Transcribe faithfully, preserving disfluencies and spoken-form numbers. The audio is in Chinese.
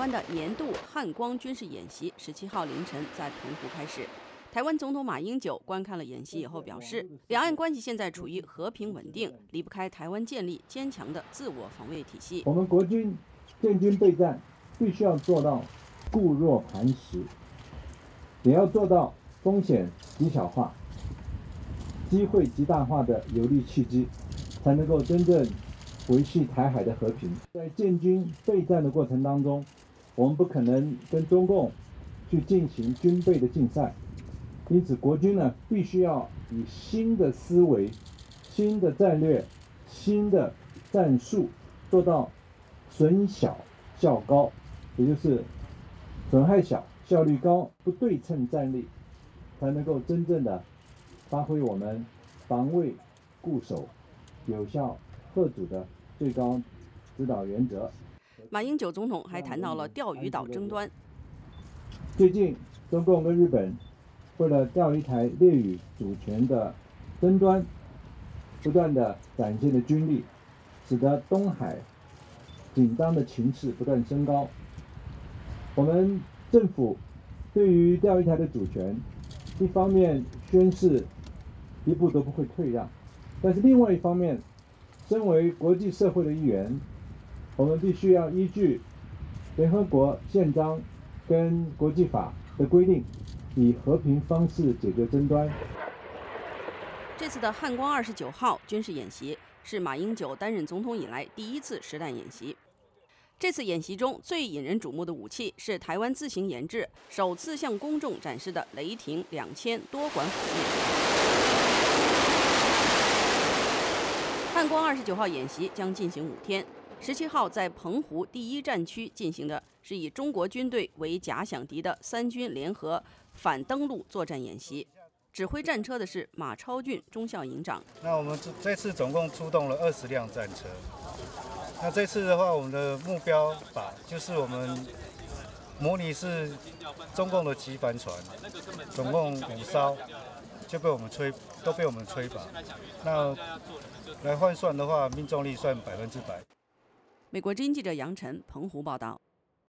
湾的年度汉光军事演习十七号凌晨在澎湖开始。台湾总统马英九观看了演习以后表示，两岸关系现在处于和平稳定，离不开台湾建立坚强的自我防卫体系。 我们国军建军备战，必须要做到固若磐石，也要做到风险极小化、机会极大化的有利契机，才能够真正维系台海的和平。在建军备战的过程当中，我们不可能跟中共去进行军备的竞赛，因此国军呢必须要以新的思维、新的战略、新的战术，做到损小效高，也就是损害小、效率高，不对称战力，才能够真正的发挥我们防卫固守、有效嚇阻的最高指导原则。 马英九总统还谈到了钓鱼岛争端。 最近，中共跟日本为了钓鱼台列屿主权的争端，不断的展现了军力，使得东海紧张的情势不断升高。我们政府对于钓鱼台的主权，一方面宣示一步都不会退让，但是另外一方面，身为国际社会的一员，我们必须要依据联合国宪章跟国际法的规定，以和平方式解决争端。 这次的汉光二十九号军事演习是马英九担任总统以来第一次实弹演习。这次演习中最引人瞩目的武器是台湾自行研制、首次向公众展示的雷霆两千多管火箭。汉光二十九号演习将进行五天，十七号在澎湖第一战区进行的是以中国军队为假想敌的三军联合反登陆作战演习。指挥战车的是马超俊中校营长。 那我们这次总共出动了二十辆战车。那这次的话，我们的目标靶就是我们模拟是中共的击帆船，总共五艘就被我们吹，都被我们吹靶。那来换算的话，命中率算百分之百。 美国之音记者杨晨澎湖报道。